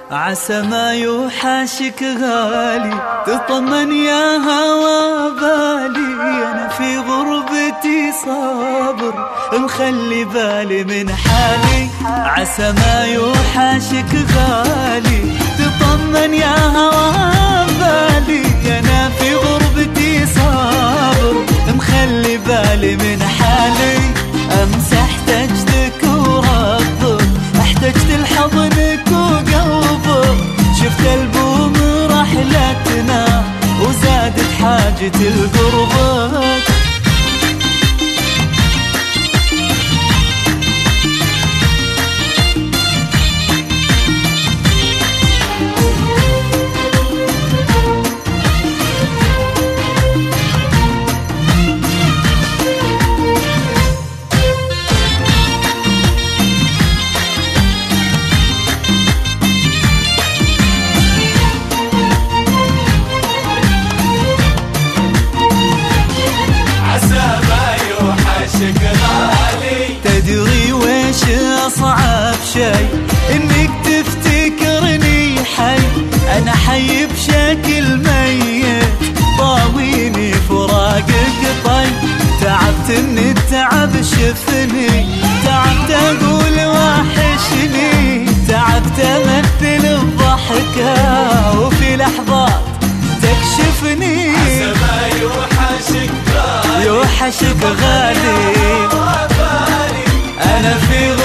عسى ما يوحشك غالي، تطمن يا هوا بالي، أنا في غربتي صابر مخلي بالي من حالي. عسى ما يوحشك غالي، تطمن يا هوا بالي، أنا في غربتي صابر مخلي بالي من حالي. أمس احتجتك وربك، احتجت لحضنك وقلبك، شفت البوم رحلتنا وزادت حاجة لقربك. تدري ويش أصعب شي؟ إنك تفتكرني حي، أنا حي بشكل ميت، طاويني فراقك طي. تعبت من التعب شفني، تعبت أقول وحشني، تعبت أمثل الضحكة وفي لحظات تكشفني. عسى ما يوحشك غالي، يوحشك غالي، أنا في